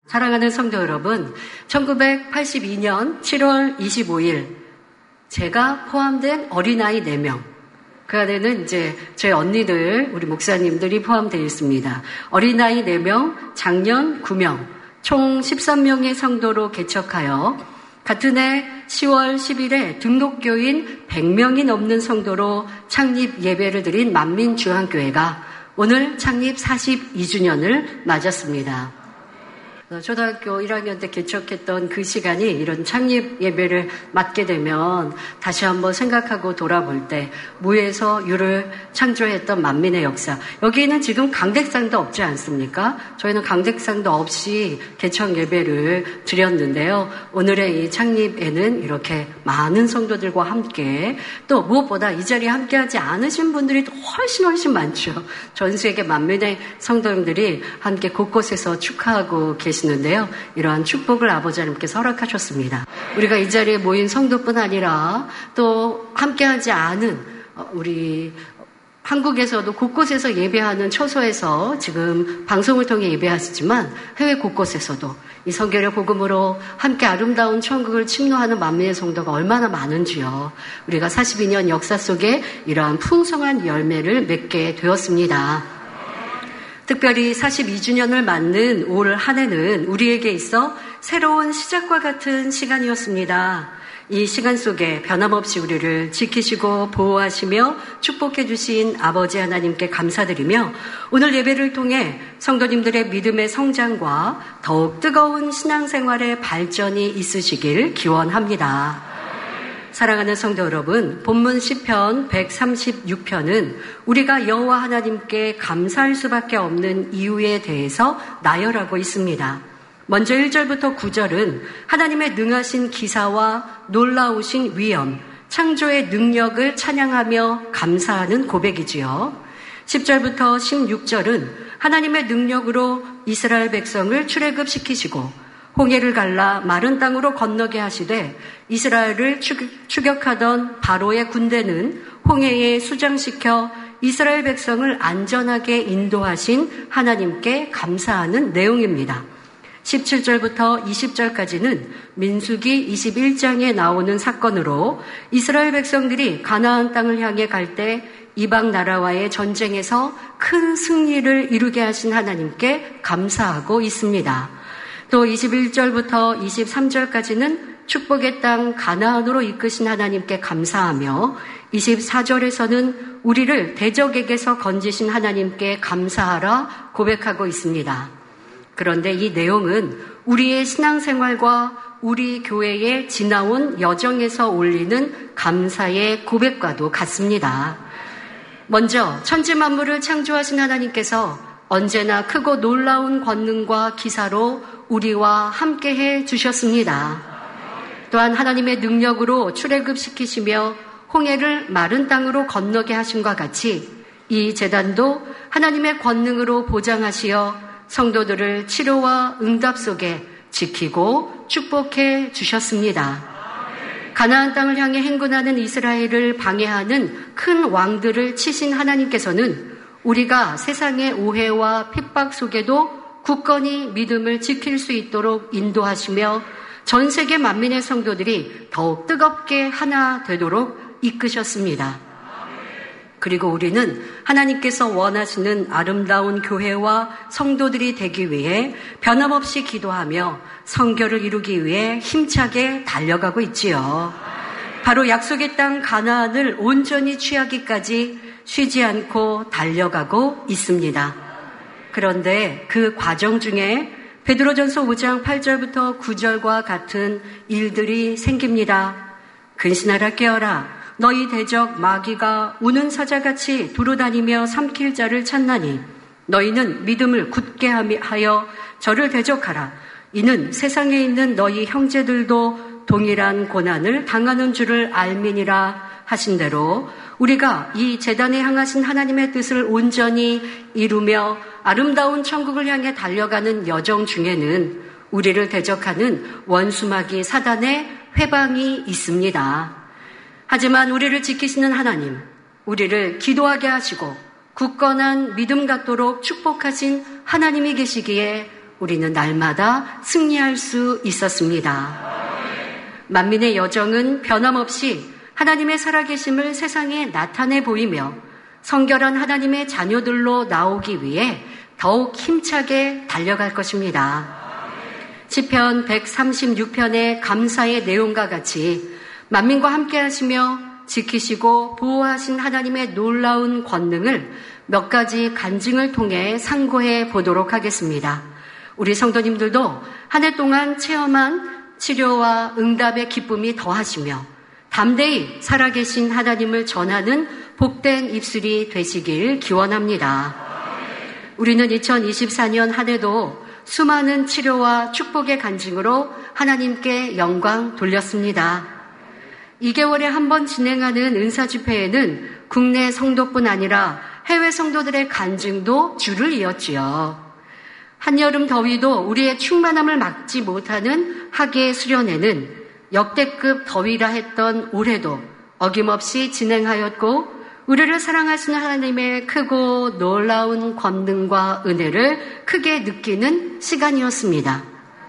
사랑하는 성도 여러분, 1982년 7월 25일 제가 포함된 어린아이 4명, 그 안에는 이제 제 언니들, 우리 목사님들이 포함되어 있습니다. 어린아이 4명, 장년 9명, 총 13명의 성도로 개척하여 같은 해 10월 10일에 등록교인 100명이 넘는 성도로 창립 예배를 드린 만민중앙교회가 오늘 창립 42주년을 맞았습니다. 초등학교 1학년 때 개척했던 그 시간이 이런 창립 예배를 맞게 되면 다시 한번 생각하고 돌아볼 때 무에서 유를 창조했던 만민의 역사. 여기에는 지금 강대상도 없지 않습니까? 저희는 강대상도 없이 개척 예배를 드렸는데요. 오늘의 이 창립에는 이렇게 많은 성도들과 함께 또 무엇보다 이 자리에 함께하지 않으신 분들이 훨씬 많죠. 전 세계 만민의 성도님들이 함께 곳곳에서 축하하고 계시는데요. 이러한 축복을 아버지 하나님께서 허락하셨습니다. 우리가 이 자리에 모인 성도뿐 아니라 또 함께하지 않은 우리 한국에서도 곳곳에서 예배하는 처소에서 지금 방송을 통해 예배하시지만 해외 곳곳에서도 이 성결의 복음으로 함께 아름다운 천국을 침노하는 만민의 성도가 얼마나 많은지요. 우리가 42년 역사 속에 이러한 풍성한 열매를 맺게 되었습니다. 특별히 42주년을 맞는 올 한 해는 우리에게 있어 새로운 시작과 같은 시간이었습니다. 이 시간 속에 변함없이 우리를 지키시고 보호하시며 축복해 주신 아버지 하나님께 감사드리며 오늘 예배를 통해 성도님들의 믿음의 성장과 더욱 뜨거운 신앙생활의 발전이 있으시길 기원합니다. 사랑하는 성도 여러분, 본문 시편 136편은 우리가 여호와 하나님께 감사할 수밖에 없는 이유에 대해서 나열하고 있습니다. 먼저 1절부터 9절은 하나님의 능하신 기사와 놀라우신 위엄, 창조의 능력을 찬양하며 감사하는 고백이지요. 10절부터 16절은 하나님의 능력으로 이스라엘 백성을 출애굽시키시고 홍해를 갈라 마른 땅으로 건너게 하시되 이스라엘을 추격하던 바로의 군대는 홍해에 수장시켜 이스라엘 백성을 안전하게 인도하신 하나님께 감사하는 내용입니다. 17절부터 20절까지는 민수기 21장에 나오는 사건으로 이스라엘 백성들이 가나안 땅을 향해 갈 때 이방 나라와의 전쟁에서 큰 승리를 이루게 하신 하나님께 감사하고 있습니다. 또 21절부터 23절까지는 축복의 땅 가나안으로 이끄신 하나님께 감사하며 24절에서는 우리를 대적에게서 건지신 하나님께 감사하라 고백하고 있습니다. 그런데 이 내용은 우리의 신앙생활과 우리 교회에 지나온 여정에서 올리는 감사의 고백과도 같습니다. 먼저 천지만물을 창조하신 하나님께서 언제나 크고 놀라운 권능과 기사로 우리와 함께해 주셨습니다. 또한 하나님의 능력으로 출애굽시키시며 홍해를 마른 땅으로 건너게 하심과 같이 이 제단도 하나님의 권능으로 보장하시어 성도들을 치료와 응답 속에 지키고 축복해 주셨습니다. 가나안 땅을 향해 행군하는 이스라엘을 방해하는 큰 왕들을 치신 하나님께서는 우리가 세상의 오해와 핍박 속에도 굳건히 믿음을 지킬 수 있도록 인도하시며 전 세계 만민의 성도들이 더욱 뜨겁게 하나 되도록 이끄셨습니다. 그리고 우리는 하나님께서 원하시는 아름다운 교회와 성도들이 되기 위해 변함없이 기도하며 성결을 이루기 위해 힘차게 달려가고 있지요. 바로 약속의 땅 가나안을 온전히 취하기까지 쉬지 않고 달려가고 있습니다. 그런데 그 과정 중에 베드로전서 5장 8절부터 9절과 같은 일들이 생깁니다. 근신하라 깨어라. 너희 대적 마귀가 우는 사자같이 두루다니며 삼킬 자를 찾나니 너희는 믿음을 굳게 하여 저를 대적하라. 이는 세상에 있는 너희 형제들도 동일한 고난을 당하는 줄을 알미니라 하신 대로 우리가 이 제단에 향하신 하나님의 뜻을 온전히 이루며 아름다운 천국을 향해 달려가는 여정 중에는 우리를 대적하는 원수마귀 사단의 회방이 있습니다. 하지만 우리를 지키시는 하나님, 우리를 기도하게 하시고 굳건한 믿음 갖도록 축복하신 하나님이 계시기에 우리는 날마다 승리할 수 있었습니다. 만민의 여정은 변함없이 하나님의 살아계심을 세상에 나타내 보이며 성결한 하나님의 자녀들로 나오기 위해 더욱 힘차게 달려갈 것입니다. 시편 136편의 감사의 내용과 같이 만민과 함께 하시며 지키시고 보호하신 하나님의 놀라운 권능을 몇 가지 간증을 통해 상고해 보도록 하겠습니다. 우리 성도님들도 한 해 동안 체험한 치료와 응답의 기쁨이 더하시며 담대히 살아계신 하나님을 전하는 복된 입술이 되시길 기원합니다. 우리는 2024년 한 해도 수많은 치료와 축복의 간증으로 하나님께 영광 돌렸습니다. 2개월에 한 번 진행하는 은사 집회에는 국내 성도뿐 아니라 해외 성도들의 간증도 줄을 이었지요. 한여름 더위도 우리의 충만함을 막지 못하는 하계 수련회는 역대급 더위라 했던 올해도 어김없이 진행하였고 우리를 사랑하시는 하나님의 크고 놀라운 권능과 은혜를 크게 느끼는 시간이었습니다.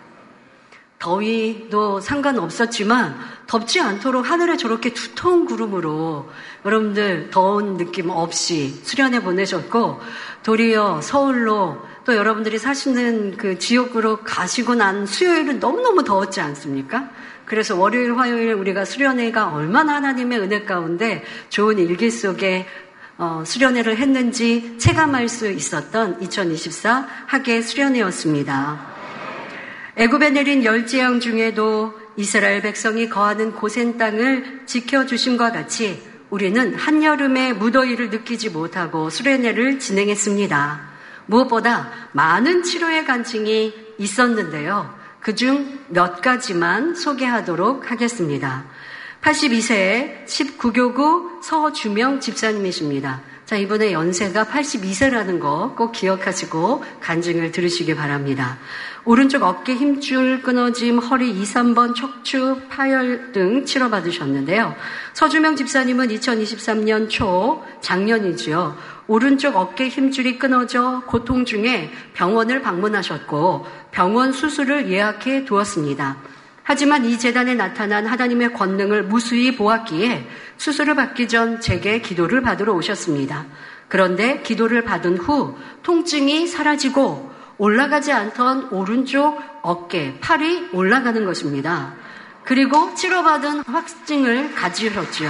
더위도 상관없었지만 덥지 않도록 하늘에 저렇게 두터운 구름으로 여러분들 더운 느낌 없이 수련회 보내셨고 도리어 서울로 또 여러분들이 사시는 그 지역으로 가시고 난 수요일은 너무너무 더웠지 않습니까? 그래서 월요일, 화요일 우리가 수련회가 얼마나 하나님의 은혜 가운데 좋은 일기 속에 수련회를 했는지 체감할 수 있었던 2024 하계 수련회였습니다. 애굽에 내린 열재앙 중에도 이스라엘 백성이 거하는 고센 땅을 지켜주심과 같이 우리는 한여름의 무더위를 느끼지 못하고 수련회를 진행했습니다. 무엇보다 많은 치료의 간증이 있었는데요. 그중 몇 가지만 소개하도록 하겠습니다. 82세의 19교구 서주명 집사님이십니다. 자, 이번에 연세가 82세라는 거 꼭 기억하시고 간증을 들으시기 바랍니다. 오른쪽 어깨 힘줄 끊어짐, 허리 2, 3번 척추 파열 등 치료받으셨는데요. 서주명 집사님은 2023년 초 작년이지요. 오른쪽 어깨 힘줄이 끊어져 고통 중에 병원을 방문하셨고 병원 수술을 예약해 두었습니다. 하지만 이 재단에 나타난 하나님의 권능을 무수히 보았기에 수술을 받기 전 제게 기도를 받으러 오셨습니다. 그런데 기도를 받은 후 통증이 사라지고 올라가지 않던 오른쪽 어깨, 팔이 올라가는 것입니다. 그리고 치료받은 확증을 가지셨죠.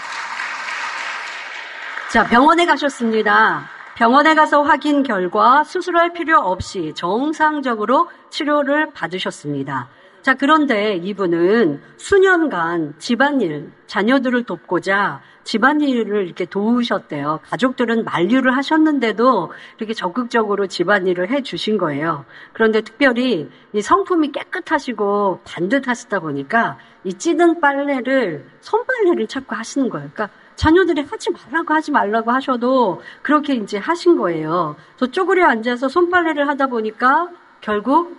자, 병원에 가셨습니다. 병원에 가서 확인 결과 수술할 필요 없이 정상적으로 치료를 받으셨습니다. 자, 그런데 이분은 수년간 집안일, 자녀들을 돕고자 집안일을 이렇게 도우셨대요. 가족들은 만류를 하셨는데도 이렇게 적극적으로 집안일을 해 주신 거예요. 그런데 특별히 이 성품이 깨끗하시고 반듯하시다 보니까 이 찌든 빨래를, 손빨래를 자꾸 하시는 거예요. 그러니까 자녀들이 하지 말라고 하셔도 그렇게 이제 하신 거예요. 저 쪼그려 앉아서 손빨래를 하다 보니까 결국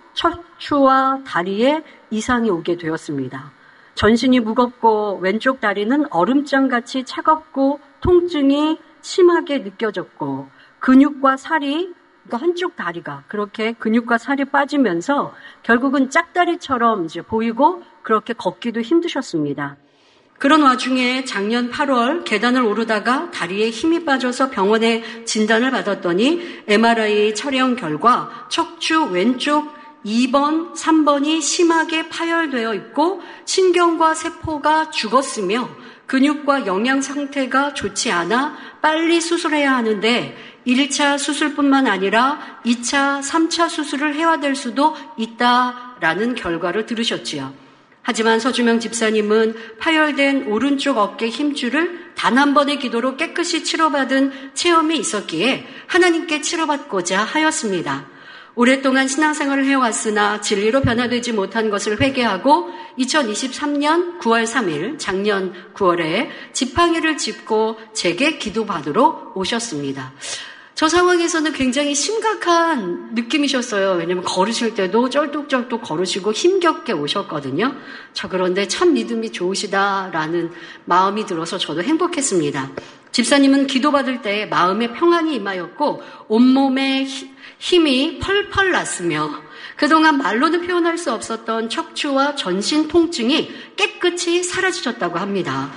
척추와 다리에 이상이 오게 되었습니다. 전신이 무겁고 왼쪽 다리는 얼음장같이 차갑고 통증이 심하게 느껴졌고 근육과 살이, 그러니까 한쪽 다리가 그렇게 근육과 살이 빠지면서 결국은 짝다리처럼 이제 보이고 그렇게 걷기도 힘드셨습니다. 그런 와중에 작년 8월 계단을 오르다가 다리에 힘이 빠져서 병원에 진단을 받았더니 MRI 촬영 결과 척추 왼쪽 2번, 3번이 심하게 파열되어 있고 신경과 세포가 죽었으며 근육과 영양 상태가 좋지 않아 빨리 수술해야 하는데 1차 수술뿐만 아니라 2차, 3차 수술을 해야 될 수도 있다라는 결과를 들으셨지요. 하지만 서주명 집사님은 파열된 오른쪽 어깨 힘줄을 단 한 번의 기도로 깨끗이 치료받은 체험이 있었기에 하나님께 치료받고자 하였습니다. 오랫동안 신앙생활을 해왔으나 진리로 변화되지 못한 것을 회개하고 2023년 9월 3일 작년 9월에 지팡이를 짚고 제게 기도받으러 오셨습니다. 저 상황에서는 굉장히 심각한 느낌이셨어요. 왜냐하면 걸으실 때도 쩔뚝쩔뚝 걸으시고 힘겹게 오셨거든요. 그런데 참 믿음이 좋으시다라는 마음이 들어서 저도 행복했습니다. 집사님은 기도받을 때 마음에 평안이 임하였고 온몸에 힘이 펄펄 났으며 그동안 말로는 표현할 수 없었던 척추와 전신 통증이 깨끗이 사라지셨다고 합니다.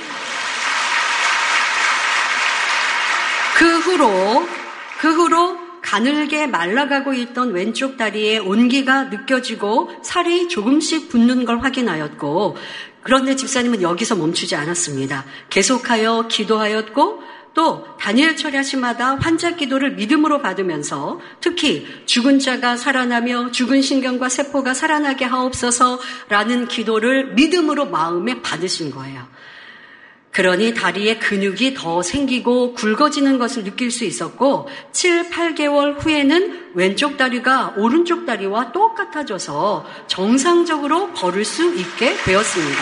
그 후로 가늘게 말라가고 있던 왼쪽 다리에 온기가 느껴지고 살이 조금씩 붙는 걸 확인하였고, 그런데 집사님은 여기서 멈추지 않았습니다. 계속하여 기도하였고 또 다니엘 철야시마다 환자 기도를 믿음으로 받으면서 특히 죽은 자가 살아나며 죽은 신경과 세포가 살아나게 하옵소서라는 기도를 믿음으로 마음에 받으신 거예요. 그러니 다리에 근육이 더 생기고 굵어지는 것을 느낄 수 있었고 7, 8개월 후에는 왼쪽 다리가 오른쪽 다리와 똑같아져서 정상적으로 걸을 수 있게 되었습니다.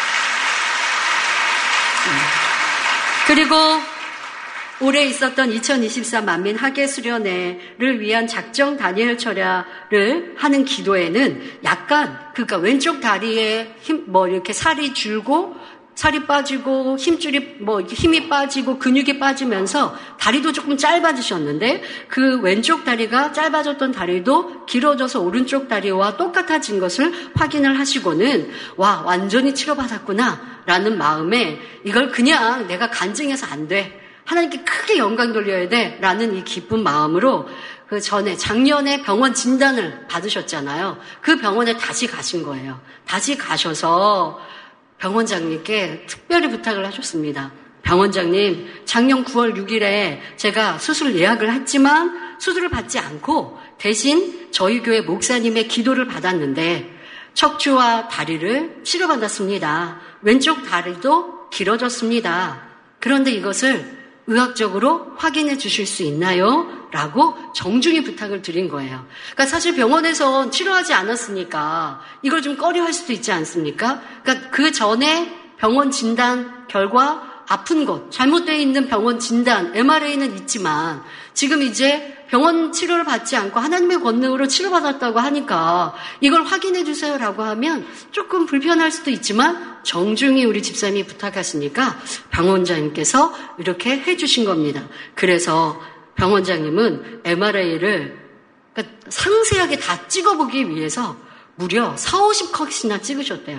그리고 올해 있었던 2024 만민 학예 수련회를 위한 작정 다니엘 철야를 하는 기도에는 약간 그러니까 왼쪽 다리에 이렇게 살이 줄고 살이 빠지고 힘줄이 힘이 빠지고 근육이 빠지면서 다리도 조금 짧아지셨는데 그 왼쪽 다리가 짧아졌던 다리도 길어져서 오른쪽 다리와 똑같아진 것을 확인을 하시고는 와 완전히 치료받았구나 라는 마음에 이걸 그냥 내가 간증해서 안 돼. 하나님께 크게 영광 돌려야 돼 라는 이 기쁜 마음으로 그 전에 작년에 병원 진단을 받으셨잖아요. 그 병원에 다시 가신 거예요. 다시 가셔서 병원장님께 특별히 부탁을 하셨습니다. 병원장님, 작년 9월 6일에 제가 수술 예약을 했지만 수술을 받지 않고 대신 저희 교회 목사님의 기도를 받았는데 척추와 다리를 치료받았습니다. 왼쪽 다리도 길어졌습니다. 그런데 이것을 의학적으로 확인해 주실 수 있나요? 라고 정중히 부탁을 드린 거예요. 그러니까 사실 병원에서 치료하지 않았으니까 이걸 좀 꺼려할 수도 있지 않습니까? 그러니까 그 전에 병원 진단 결과 아픈 것, 잘못되어 있는 병원 진단, MRA는 있지만 지금 이제 병원 치료를 받지 않고 하나님의 권능으로 치료받았다고 하니까 이걸 확인해 주세요라고 하면 조금 불편할 수도 있지만 정중히 우리 집사님이 부탁하시니까 병원장님께서 이렇게 해주신 겁니다. 그래서 병원장님은 MRA를 그러니까 상세하게 다 찍어보기 위해서 무려 40-50컷이나 찍으셨대요.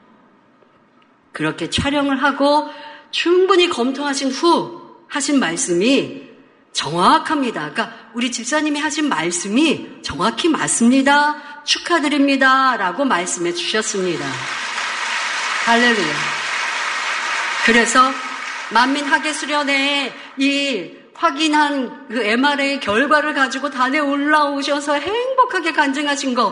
그렇게 촬영을 하고 충분히 검토하신 후 하신 말씀이 정확합니다. 그러니까 우리 집사님이 하신 말씀이 정확히 맞습니다. 축하드립니다. 라고 말씀해 주셨습니다. 할렐루야. 그래서 만민 학예 수련회에 이 확인한 그 MRA 결과를 가지고 단에 올라오셔서 행복하게 간증하신 거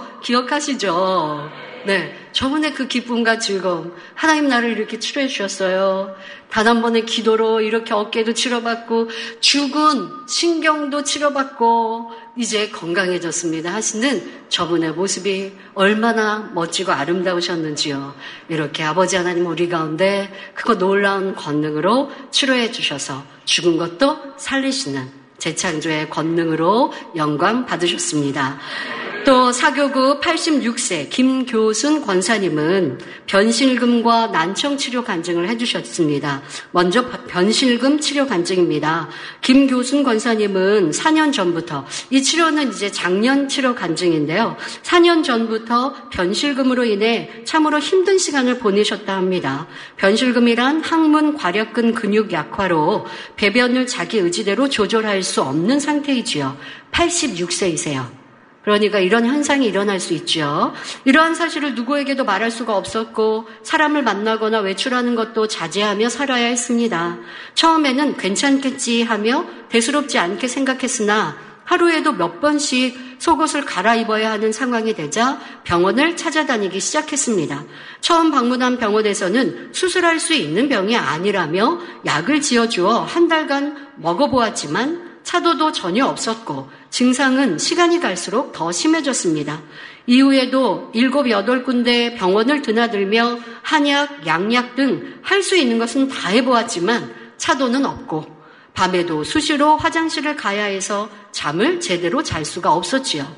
기억하시죠? 네. 저번에 그 기쁨과 즐거움. 하나님 나를 이렇게 치료해 주셨어요. 단 한 번의 기도로 이렇게 어깨도 치료받고 죽은 신경도 치료받고 이제 건강해졌습니다 하시는 저분의 모습이 얼마나 멋지고 아름다우셨는지요. 이렇게 아버지 하나님 우리 가운데 그거 놀라운 권능으로 치료해 주셔서 죽은 것도 살리시는 재창조의 권능으로 영광 받으셨습니다. 또 사교구 86세 김교순 권사님은 변실금과 난청 치료 간증을 해주셨습니다. 먼저 변실금 치료 간증입니다. 김교순 권사님은 4년 전부터 이 치료는 이제 작년 치료 간증인데요. 4년 전부터 변실금으로 인해 참으로 힘든 시간을 보내셨다 합니다. 변실금이란 항문 괄약근 근육 약화로 배변을 자기 의지대로 조절할 수 없는 상태이지요. 86세이세요. 그러니까 이런 현상이 일어날 수 있죠. 이러한 사실을 누구에게도 말할 수가 없었고 사람을 만나거나 외출하는 것도 자제하며 살아야 했습니다. 처음에는 괜찮겠지 하며 대수롭지 않게 생각했으나 하루에도 몇 번씩 속옷을 갈아입어야 하는 상황이 되자 병원을 찾아다니기 시작했습니다. 처음 방문한 병원에서는 수술할 수 있는 병이 아니라며 약을 지어주어 한 달간 먹어보았지만 차도도 전혀 없었고 증상은 시간이 갈수록 더 심해졌습니다. 이후에도 7, 8군데 병원을 드나들며 한약, 양약 등 할 수 있는 것은 다 해보았지만 차도는 없고 밤에도 수시로 화장실을 가야 해서 잠을 제대로 잘 수가 없었지요.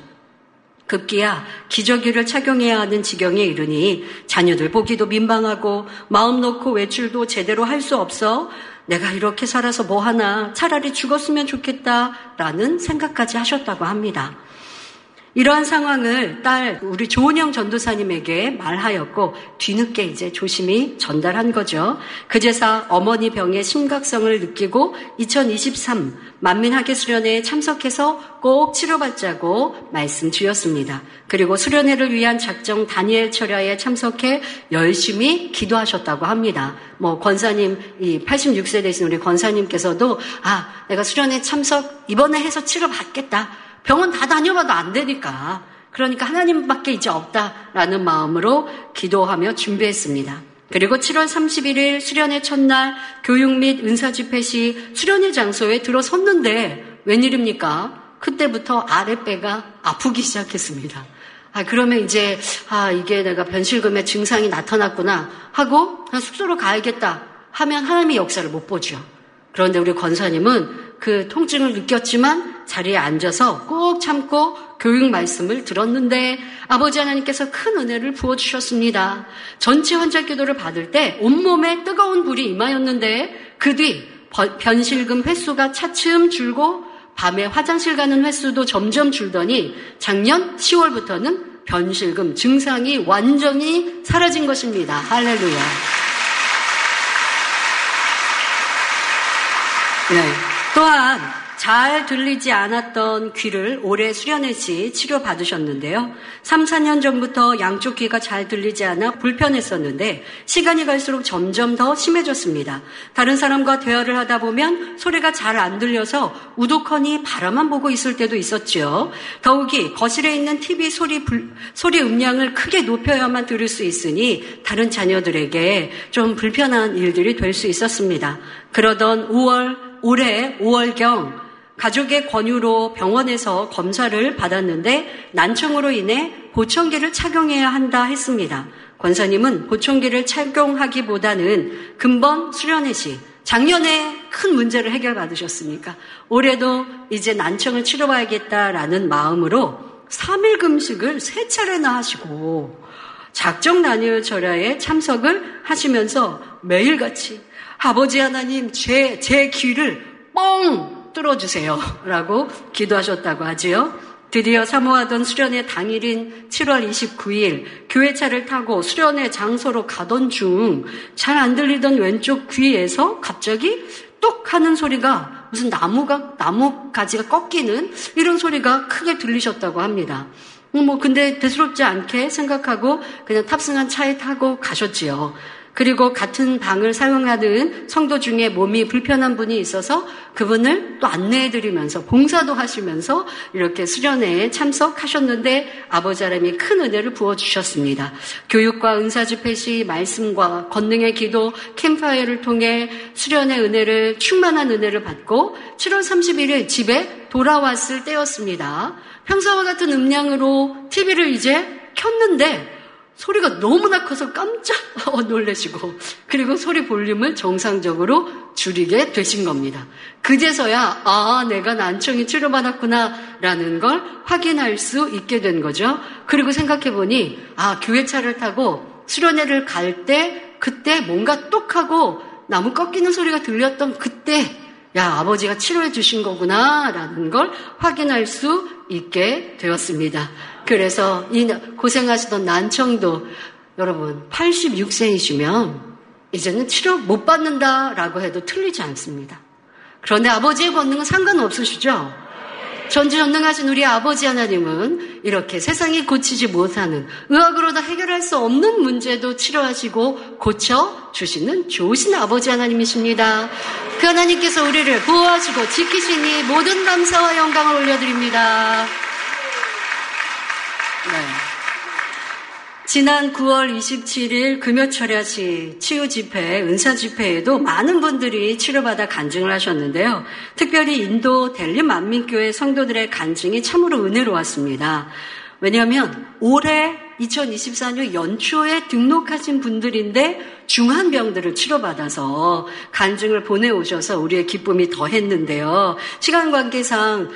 급기야 기저귀를 착용해야 하는 지경에 이르니 자녀들 보기도 민망하고 마음 놓고 외출도 제대로 할 수 없어 내가 이렇게 살아서 뭐 하나, 차라리 죽었으면 좋겠다라는 생각까지 하셨다고 합니다. 이러한 상황을 우리 조은영 전도사님에게 말하였고 뒤늦게 이제 조심히 전달한 거죠. 그제서 어머니 병의 심각성을 느끼고 2023 만민학예 수련회에 참석해서 꼭 치료받자고 말씀드렸습니다. 그리고 수련회를 위한 작정 다니엘 철야에 참석해 열심히 기도하셨다고 합니다. 권사님, 이 86세 되신 우리 권사님께서도 내가 수련회 참석 이번에 해서 치료받겠다. 병원 다 다녀봐도 안 되니까. 그러니까 하나님밖에 이제 없다라는 마음으로 기도하며 준비했습니다. 그리고 7월 31일 수련회 첫날 교육 및 은사 집회 시 수련회 장소에 들어섰는데 웬일입니까? 그때부터 아랫배가 아프기 시작했습니다. 그러면 이제 이게 내가 변실금의 증상이 나타났구나 하고 그냥 숙소로 가야겠다 하면 하나님의 역사를 못 보죠. 그런데 우리 권사님은 그 통증을 느꼈지만 자리에 앉아서 꼭 참고 교육 말씀을 들었는데 아버지 하나님께서 큰 은혜를 부어주셨습니다. 전체 환자 기도를 받을 때 온몸에 뜨거운 불이 임하였는데 그 뒤 변실금 횟수가 차츰 줄고 밤에 화장실 가는 횟수도 점점 줄더니 작년 10월부터는 변실금 증상이 완전히 사라진 것입니다. 할렐루야. 네. 또한 잘 들리지 않았던 귀를 올해 수련회 시 치료받으셨는데요. 3, 4년 전부터 양쪽 귀가 잘 들리지 않아 불편했었는데 시간이 갈수록 점점 더 심해졌습니다. 다른 사람과 대화를 하다 보면 소리가 잘 안 들려서 우두커니 바라만 보고 있을 때도 있었죠. 더욱이 거실에 있는 TV 소리 음량을 크게 높여야만 들을 수 있으니 다른 자녀들에게 좀 불편한 일들이 될 수 있었습니다. 그러던 올해 5월경 가족의 권유로 병원에서 검사를 받았는데 난청으로 인해 보청기를 착용해야 한다 했습니다. 권사님은 보청기를 착용하기보다는 근본 수련회 시 작년에 큰 문제를 해결받으셨으니까 올해도 이제 난청을 치료해야겠다라는 마음으로 3일 금식을 3차례나 하시고 작정 다니엘 철야에 참석을 하시면서 매일같이 아버지 하나님 제 귀를 뻥 뚫어주세요 라고 기도하셨다고 하지요. 드디어 사모하던 수련회 당일인 7월 29일 교회차를 타고 수련회 장소로 가던 중 잘 안 들리던 왼쪽 귀에서 갑자기 똑 하는 소리가 무슨 나무 가지가 꺾이는 이런 소리가 크게 들리셨다고 합니다. 근데 대수롭지 않게 생각하고 그냥 탑승한 차에 타고 가셨지요. 그리고 같은 방을 사용하는 성도 중에 몸이 불편한 분이 있어서 그분을 또 안내해드리면서 봉사도 하시면서 이렇게 수련회에 참석하셨는데 아버지 하나님이 큰 은혜를 부어주셨습니다. 교육과 은사 집회 시 말씀과 권능의 기도 캠프파이어를 통해 수련회 은혜를 충만한 은혜를 받고 7월 31일 집에 돌아왔을 때였습니다. 평소와 같은 음량으로 TV를 이제 켰는데 소리가 너무나 커서 깜짝 놀라시고 그리고 소리 볼륨을 정상적으로 줄이게 되신 겁니다. 그제서야 내가 난청이 치료받았구나 라는 걸 확인할 수 있게 된 거죠. 그리고 생각해보니 교회차를 타고 수련회를 갈 때 그때 뭔가 똑하고 나무 꺾이는 소리가 들렸던 그때 아버지가 치료해 주신 거구나 라는 걸 확인할 수 있게 되었습니다. 그래서 이 고생하시던 난청도 여러분 86세이시면 이제는 치료 못 받는다라고 해도 틀리지 않습니다. 그런데 아버지의 권능은 상관없으시죠? 전지전능하신 우리 아버지 하나님은 이렇게 세상이 고치지 못하는 의학으로도 해결할 수 없는 문제도 치료하시고 고쳐주시는 좋으신 아버지 하나님이십니다. 그 하나님께서 우리를 보호하시고 지키시니 모든 감사와 영광을 올려드립니다. 네. 지난 9월 27일 금요철야시 치유집회, 은사집회에도 많은 분들이 치료받아 간증을 하셨는데요. 특별히 인도 델리 만민교회 성도들의 간증이 참으로 은혜로웠습니다. 왜냐하면 올해 2024년 연초에 등록하신 분들인데 중한 병들을 치료받아서 간증을 보내오셔서 우리의 기쁨이 더했는데요. 시간 관계상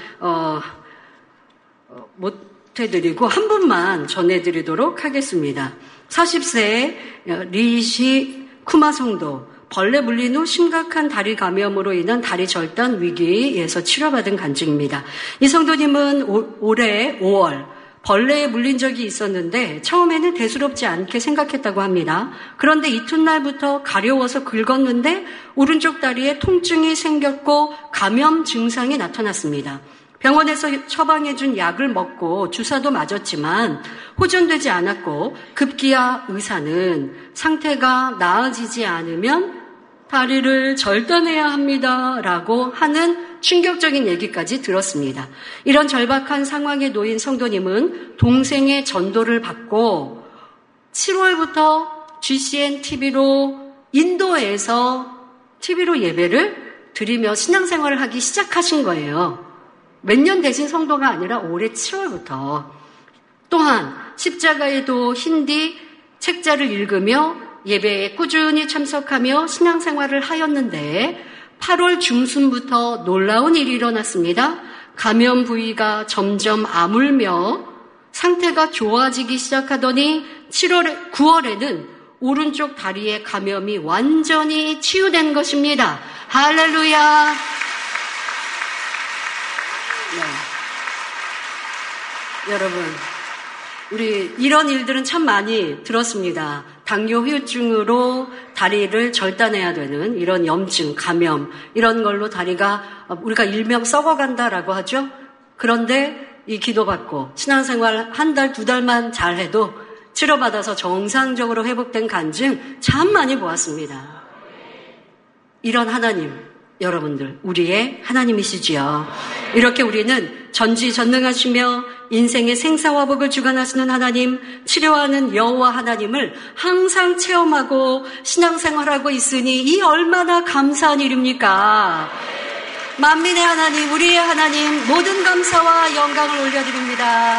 못 해드리고 한 분만 전해드리도록 하겠습니다. 40세 리시 쿠마 성도 벌레 물린 후 심각한 다리 감염으로 인한 다리 절단 위기에서 치료받은 간증입니다. 이 성도님은 올해 5월 벌레에 물린 적이 있었는데 처음에는 대수롭지 않게 생각했다고 합니다. 그런데 이튿날부터 가려워서 긁었는데 오른쪽 다리에 통증이 생겼고 감염 증상이 나타났습니다. 병원에서 처방해준 약을 먹고 주사도 맞았지만 호전되지 않았고 급기야 의사는 상태가 나아지지 않으면 다리를 절단해야 합니다. 라고 하는 충격적인 얘기까지 들었습니다. 이런 절박한 상황에 놓인 성도님은 동생의 전도를 받고 7월부터 GCN TV로 인도에서 TV로 예배를 드리며 신앙생활을 하기 시작하신 거예요. 몇 년 되신 성도가 아니라 올해 7월부터. 또한 십자가에도 힌디 책자를 읽으며 예배에 꾸준히 참석하며 신앙생활을 하였는데 8월 중순부터 놀라운 일이 일어났습니다. 감염 부위가 점점 아물며 상태가 좋아지기 시작하더니 9월에는 오른쪽 다리의 감염이 완전히 치유된 것입니다. 할렐루야. 네. 여러분, 우리 이런 일들은 참 많이 들었습니다. 당뇨 후유증으로 다리를 절단해야 되는 이런 염증, 감염 이런 걸로 다리가 우리가 일명 썩어간다라고 하죠. 그런데 이 기도받고 신앙생활 한 달, 두 달만 잘해도 치료받아서 정상적으로 회복된 간증 참 많이 보았습니다. 이런 하나님, 여러분들 우리의 하나님이시지요. 이렇게 우리는 전지전능하시며 인생의 생사화복을 주관하시는 하나님, 치료하는 여호와 하나님을 항상 체험하고 신앙생활하고 있으니 이 얼마나 감사한 일입니까? 만민의 하나님, 우리의 하나님, 모든 감사와 영광을 올려드립니다.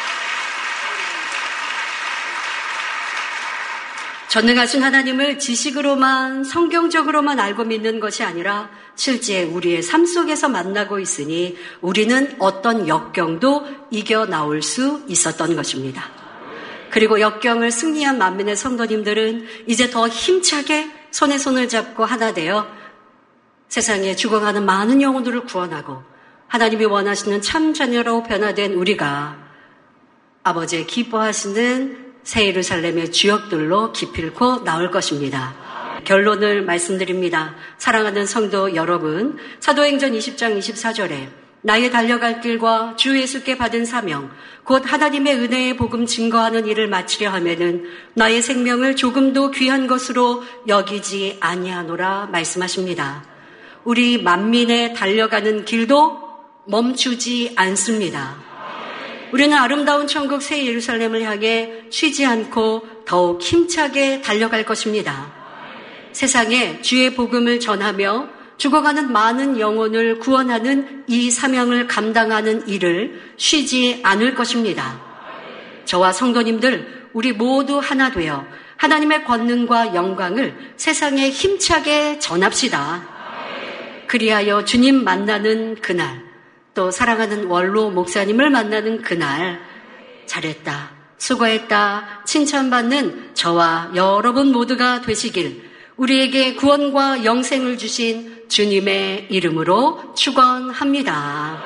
전능하신 하나님을 지식으로만 성경적으로만 알고 믿는 것이 아니라 실제 우리의 삶 속에서 만나고 있으니 우리는 어떤 역경도 이겨나올 수 있었던 것입니다. 그리고 역경을 승리한 만민의 성도님들은 이제 더 힘차게 손에 손을 잡고 하나 되어 세상에 죽어가는 많은 영혼들을 구원하고 하나님이 원하시는 참 자녀로 변화된 우리가 아버지의 기뻐하시는 새 예루살렘의 주역들로 기필코 나올 것입니다. 결론을 말씀드립니다. 사랑하는 성도 여러분, 사도행전 20장 24절에 나의 달려갈 길과 주 예수께 받은 사명, 곧 하나님의 은혜의 복음 증거하는 일을 마치려 하면은 나의 생명을 조금도 귀한 것으로 여기지 아니하노라 말씀하십니다. 우리 만민의 달려가는 길도 멈추지 않습니다. 우리는 아름다운 천국 새 예루살렘을 향해 쉬지 않고 더욱 힘차게 달려갈 것입니다. 세상에 주의 복음을 전하며 죽어가는 많은 영혼을 구원하는 이 사명을 감당하는 일을 쉬지 않을 것입니다. 저와 성도님들, 우리 모두 하나 되어 하나님의 권능과 영광을 세상에 힘차게 전합시다. 그리하여 주님 만나는 그날, 또 사랑하는 원로 목사님을 만나는 그날, 잘했다, 수고했다, 칭찬받는 저와 여러분 모두가 되시길 우리에게 구원과 영생을 주신 주님의 이름으로 축원합니다.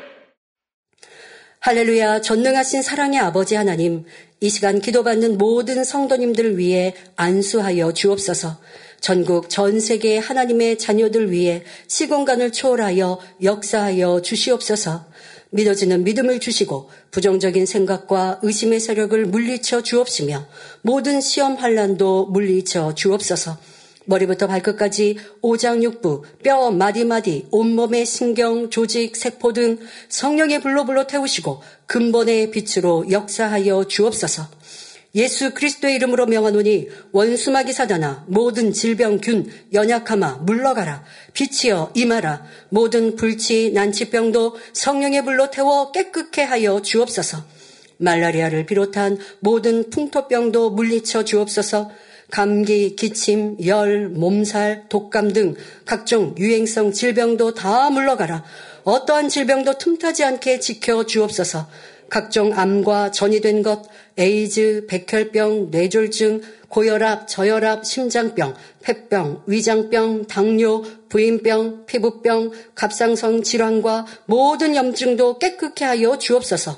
할렐루야. 전능하신 사랑의 아버지 하나님, 이 시간 기도받는 모든 성도님들을 위해 안수하여 주옵소서. 전국 전 세계 하나님의 자녀들 위해 시공간을 초월하여 역사하여 주시옵소서. 믿어지는 믿음을 주시고 부정적인 생각과 의심의 세력을 물리쳐 주옵시며 모든 시험 환난도 물리쳐 주옵소서. 머리부터 발끝까지 오장육부, 뼈 마디마디, 온몸의 신경, 조직, 세포 등 성령의 불로 태우시고 근본의 빛으로 역사하여 주옵소서. 예수 그리스도의 이름으로 명하노니 원수마귀 사단아, 모든 질병균 연약함아 물러가라. 빛이여 임하라. 모든 불치 난치병도 성령의 불로 태워 깨끗게 하여 주옵소서. 말라리아를 비롯한 모든 풍토병도 물리쳐 주옵소서. 감기, 기침, 열, 몸살, 독감 등 각종 유행성 질병도 다 물러가라. 어떠한 질병도 틈타지 않게 지켜 주옵소서. 각종 암과 전이된 것, 에이즈, 백혈병, 뇌졸중, 고혈압, 저혈압, 심장병, 폐병, 위장병, 당뇨, 부인병, 피부병, 갑상선 질환과 모든 염증도 깨끗게 하여 주옵소서.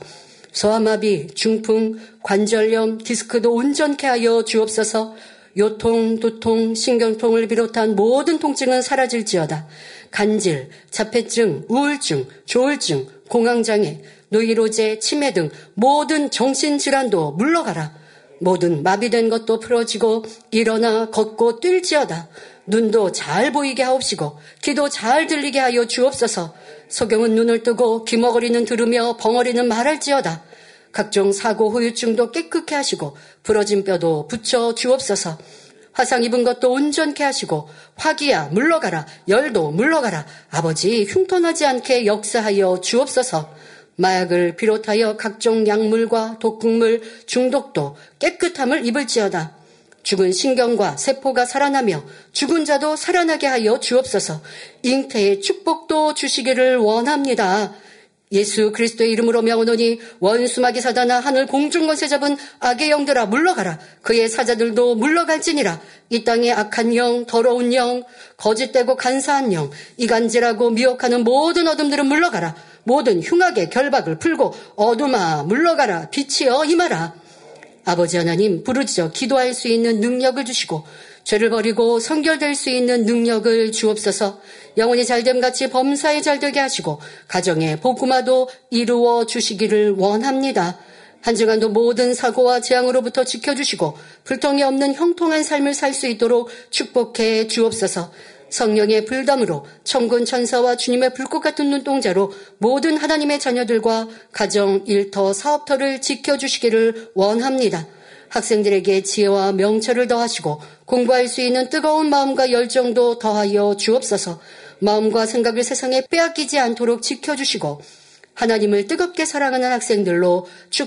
소아마비, 중풍, 관절염, 디스크도 온전케 하여 주옵소서. 요통, 두통, 신경통을 비롯한 모든 통증은 사라질지어다. 간질, 자폐증, 우울증, 조울증, 공황장애, 노이로제, 치매 등 모든 정신질환도 물러가라. 모든 마비된 것도 풀어지고 일어나 걷고 뛸지어다. 눈도 잘 보이게 하옵시고 귀도 잘 들리게 하여 주옵소서. 소경은 눈을 뜨고 귀머거리는 들으며 벙어리는 말할지어다. 각종 사고 후유증도 깨끗게 하시고 부러진 뼈도 붙여 주옵소서. 화상 입은 것도 온전케 하시고 화기야 물러가라. 열도 물러가라. 아버지 흉터나지 않게 역사하여 주옵소서. 마약을 비롯하여 각종 약물과 독극물 중독도 깨끗함을 입을지어다. 죽은 신경과 세포가 살아나며 죽은 자도 살아나게 하여 주옵소서. 잉태의 축복도 주시기를 원합니다. 예수 그리스도의 이름으로 명하노니 원수마귀 사단아 하늘 공중권세 잡은 악의 영들아 물러가라. 그의 사자들도 물러갈지니라. 이 땅의 악한 영, 더러운 영, 거짓되고 간사한 영, 이간질하고 미혹하는 모든 어둠들은 물러가라. 모든 흉악의 결박을 풀고 어둠아 물러가라. 빛이여 임하라. 아버지 하나님 부르짖어 기도할 수 있는 능력을 주시고 죄를 버리고 성결될 수 있는 능력을 주옵소서. 영혼이 잘됨같이 범사에 잘되게 하시고 가정의 복음화도 이루어 주시기를 원합니다. 한 주간도 모든 사고와 재앙으로부터 지켜주시고 불통이 없는 형통한 삶을 살 수 있도록 축복해 주옵소서. 성령의 불담으로 천군 천사와 주님의 불꽃 같은 눈동자로 모든 하나님의 자녀들과 가정, 일터, 사업터를 지켜주시기를 원합니다. 학생들에게 지혜와 명철을 더하시고 공부할 수 있는 뜨거운 마음과 열정도 더하여 주옵소서. 마음과 생각을 세상에 빼앗기지 않도록 지켜주시고 하나님을 뜨겁게 사랑하는 학생들로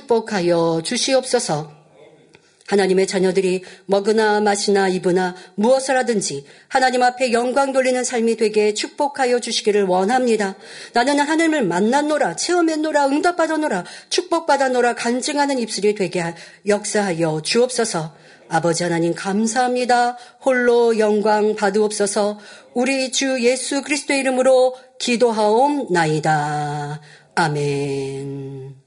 축복하여 주시옵소서. 하나님의 자녀들이 먹으나 마시나 입으나 무엇을 하든지 하나님 앞에 영광 돌리는 삶이 되게 축복하여 주시기를 원합니다. 나는 하나님을 만났노라, 체험했노라, 응답받았노라, 축복받았노라 간증하는 입술이 되게 역사하여 주옵소서. 아버지 하나님 감사합니다. 홀로 영광 받으옵소서. 우리 주 예수 그리스도의 이름으로 기도하옵나이다. 아멘.